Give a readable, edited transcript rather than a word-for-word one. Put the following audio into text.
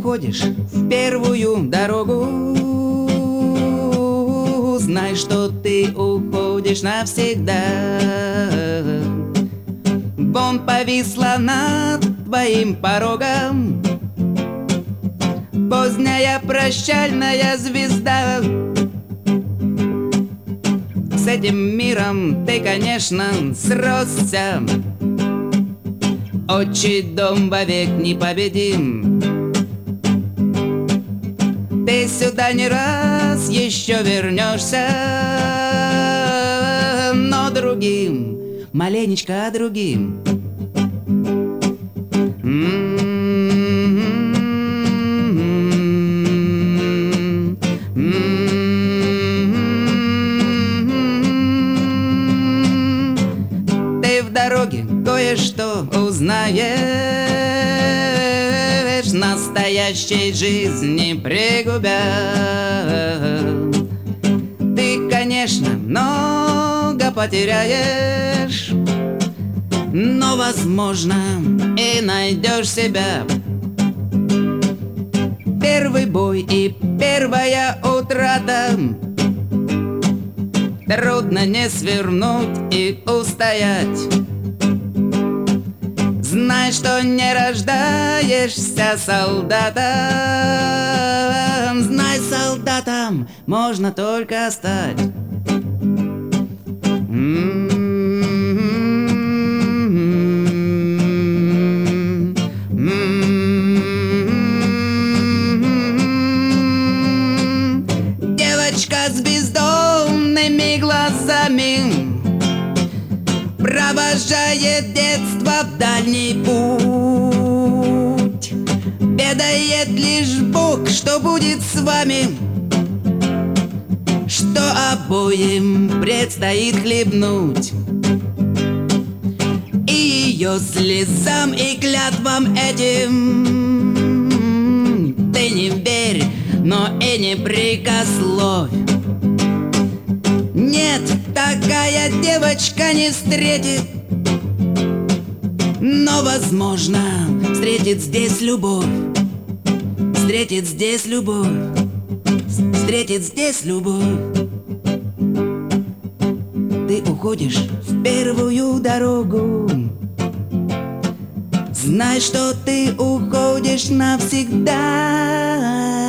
уходишь в первую дорогу, знай, что ты уходишь навсегда. Вон повисла над твоим порогом поздняя прощальная звезда. С этим миром ты, конечно, сросся, отчий дом вовек непобедим. Ты сюда не раз еще вернешься, но другим, маленечко другим. Ты в дороге кое-что узнаешь, настоящей жизни пригубя. Ты, конечно, много потеряешь, но, возможно, и найдешь себя. Первый бой и первая утрата трудно не свернуть и устоять. Знай, что не рождаешься солдатом, знай, солдатом можно только стать. Девочка с бездомными глазами провожает детство в дальний путь. Ведает лишь Бог, что будет с вами, что обоим предстоит хлебнуть. И ее слезам и клятвам этим ты не верь, но и не прикословь. Нет, такая девочка не встретит, но, возможно, встретит здесь любовь. Встретит здесь любовь. Встретит здесь любовь. Ты уходишь в первую дорогу, знай, что ты уходишь навсегда.